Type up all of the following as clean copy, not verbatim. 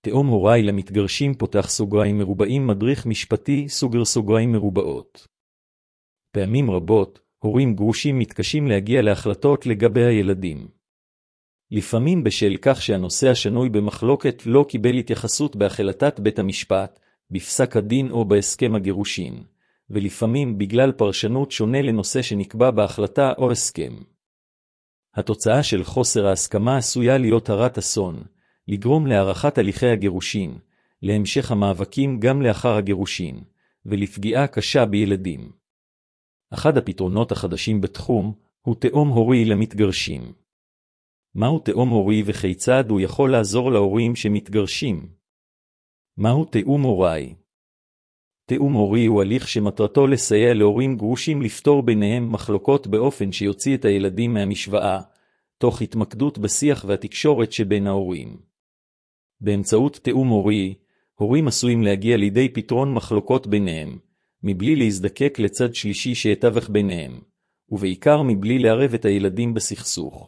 תאום הוריי למתגרשים פותח סוגריים מרובעים מדריך משפטי סוגר סוגריים מרובעות. פעמים רבות, הורים גרושים מתקשים להגיע להחלטות לגבי הילדים. לפעמים בשל כך שהנושא השנוי במחלוקת לא קיבל התייחסות בהחלטת בית המשפט, בפסק הדין או בהסכם הגירושין, ולפעמים בגלל פרשנות שונה לנושא שנקבע בהחלטה או הסכם. התוצאה של חוסר ההסכמה עשויה להיות הרת אסון, לגרום להארכת הליכי הגירושין, להמשך המאבקים גם לאחר הגירושין, ולפגיעה קשה בילדים. אחד הפתרונות החדשים בתחום הוא תאום הורי למתגרשים. מהו תאום הורי וכיצד הוא יכול לעזור להורים שמתגרשים? מהו תאום הורי? תאום הורי הוא הליך שמטרתו לסייע להורים גרושים לפתור ביניהם מחלוקות באופן שיוציא את הילדים מהמשוואה, תוך התמקדות בשיח והתקשורת שבין ההורים. באמצעות תאום הורי, הורים עשויים להגיע לידי פתרון מחלוקות ביניהם, מבלי להזדקק לצד שלישי שיתווך ביניהם, ובעיקר מבלי לערב את הילדים בסכסוך.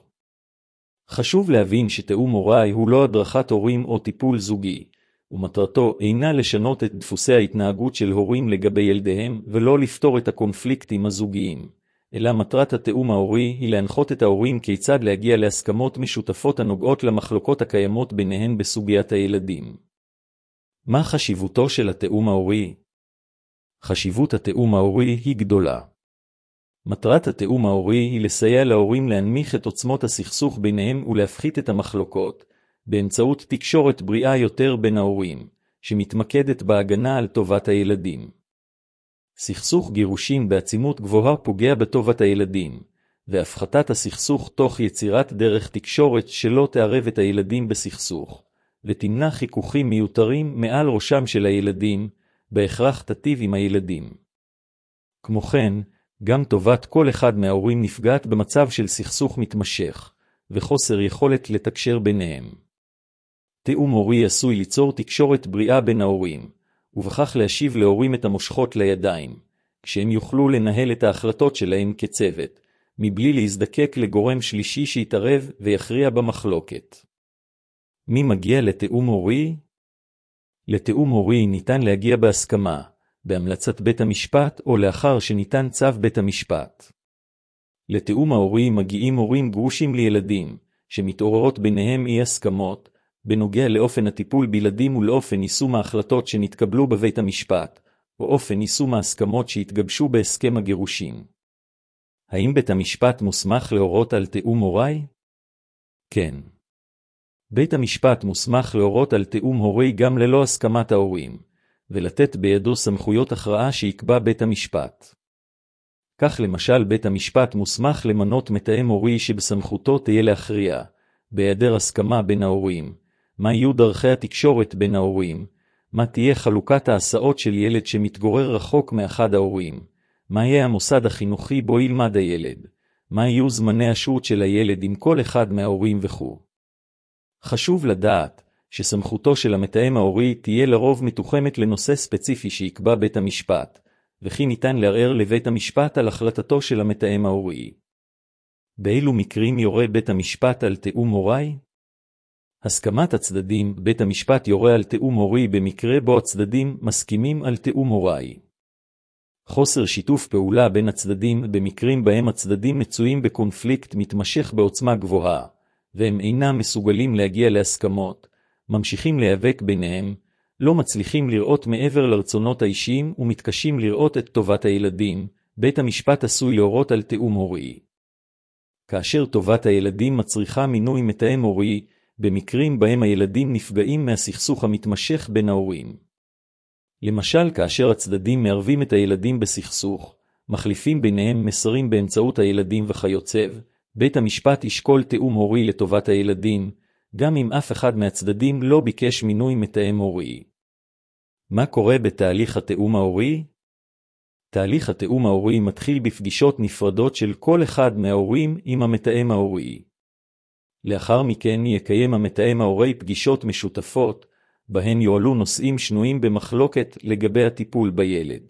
חשוב להבין שתאום הורי הוא לא הדרכת הורים או טיפול זוגי, ומטרתו אינה לשנות את דפוסי ההתנהגות של הורים לגבי ילדיהם ולא לפתור את הקונפליקטים הזוגיים, אלא מטרת התאום ההורי היא להנחות את ההורים כיצד להגיע להסכמות משותפות הנוגעות למחלוקות הקיימות ביניהן בסוגיית הילדים. מה חשיבותו של התאום ההורי? חשיבות התאום ההורי היא גדולה. מטרת התאום ההורי היא לסייע להורים להנמיך את עוצמות הסכסוך ביניהם ולהפחית את המחלוקות, באמצעות תקשורת בריאה יותר בין ההורים, שמתמקדת בהגנה על טובת הילדים. סכסוך גירושין בעצימות גבוהה פוגע בטובת הילדים, והפחתת הסכסוך תוך יצירת דרך תקשורת שלא תערב את הילדים בסכסוך, ותמנע חיכוכים מיותרים מעל ראשם של הילדים, בהכרח תטיב עם הילדים. כמו כן, גם טובת כל אחד מההורים נפגעת במצב של סכסוך מתמשך, וחוסר יכולת לתקשר ביניהם. תאום הורי עשוי ליצור תקשורת בריאה בין ההורים, ובכך להשיב להורים את המושכות לידיים, כשהם יוכלו לנהל את ההחלטות שלהם כצוות, מבלי להזדקק לגורם שלישי שיתערב ויכריע במחלוקת. מי מגיע לתאום הורי? לתאום הורי ניתן להגיע בהסכמה, בהמלצת בית המשפט או לאחר שניתן צו בית המשפט. לתאום ההורי מגיעים הורים גרושים לילדים, שמתעוררות ביניהם אי הסכמות, בנוגע לאופן הטיפול בילדים ולאופן יישום ההחלטות שנתקבלו בבית המשפט, או אופן יישום ההסכמות שהתגבשו בהסכם הגירושין. האם בית המשפט מוסמך להורות על תאום הורי? כן. בית המשפט מוסמך להורות על תאום הורי גם ללא הסכמת ההורים, ולתת בידו סמכויות הכרעה שיקבע בית המשפט. כך למשל בית המשפט מוסמך למנות מתאם הורי שבסמכותו תהיה להכריע, בהיעדר הסכמה בין ההורים, מה יהיו דרכי התקשורת בין ההורים, מה תהיה חלוקת ההסעות של ילד שמתגורר רחוק מאחד ההורים, מה יהיה המוסד החינוכי בו ילמד הילד, מה יהיו זמני השהות של הילד עם כל אחד מההורים וכו'. חשוב לדעת שסמכותו של המתאם ההורי תהיה לרוב מתוחמת לנושא ספציפי שיקבע בית המשפט, וכי ניתן לערער לבית המשפט על החלטתו של המתאם ההורי. באילו מקרים יורה בית המשפט על תאום הורי? הסכמת הצדדים, בית המשפט יורה על תאום הורי במקרה בו הצדדים מסכימים על תאום הורי. חוסר שיתוף פעולה בין הצדדים במקרים בהם הצדדים מצויים בקונפליקט מתמשך בעוצמה גבוהה, והם אינם מסוגלים להגיע להסכמות, ממשיכים להיאבק ביניהם, לא מצליחים לראות מעבר לרצונות האישיים ומתקשים לראות את טובת הילדים, בית המשפט עשוי להורות על תאום הורי. כאשר טובת הילדים מצריכה מינוי מתאם הורי, במקרים בהם הילדים נפגעים מהסכסוך המתמשך בין ההורים. למשל כאשר הצדדים מערבים את הילדים בסכסוך, מחליפים ביניהם מסרים באמצעות הילדים וכיוצב, בית המשפט ישקול תאום הורי לטובת הילדים, גם אם אף אחד מהצדדים לא ביקש מינוי מתאם הורי. מה קורה בתהליך התאום ההורי? תהליך התאום ההורי מתחיל בפגישות נפרדות של כל אחד מההורים עם המתאם ההורי. לאחר מכן יקיים המתאם ההורי פגישות משותפות, בהן יועלו נושאים שנויים במחלוקת לגבי הטיפול בילד.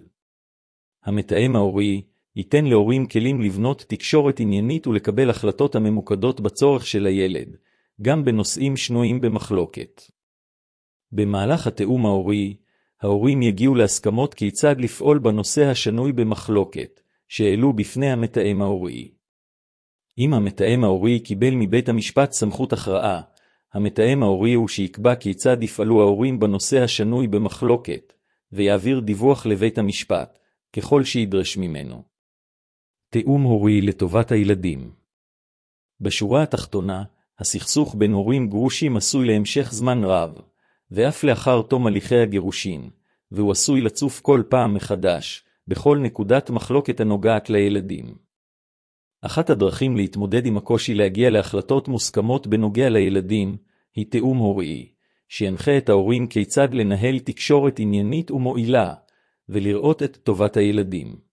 המתאם ההורי ייתן להורים כלים לבנות תקשורת עניינית ולקבל החלטות הממוקדות בצורך של הילד, גם בנושאים שנויים במחלוקת. במהלך התאום ההורי, ההורים יגיעו להסכמות כיצד לפעול בנושא השנוי במחלוקת, שהעלו בפני המתאם ההורי. אם המתאם ההורי קיבל מבית המשפט סמכות הכרעה, המתאם ההורי הוא שיקבע כיצד יפעלו ההורים בנושא השנוי במחלוקת, ויעביר דיווח לבית המשפט, ככל שידרש ממנו. תאום הורי לטובת הילדים. בשורה התחתונה, הסכסוך בין הורים גרושים עשוי להמשך זמן רב, ואף לאחר תום הליכי הגירושין, והוא עשוי לצוף כל פעם מחדש, בכל נקודת מחלוקת הנוגעת לילדים. אחת הדרכים להתמודד עם הקושי להגיע להחלטות מוסכמות בנוגע לילדים, היא תאום הורי, שינחה את ההורים כיצד לנהל תקשורת עניינית ומועילה, ולראות את טובת הילדים.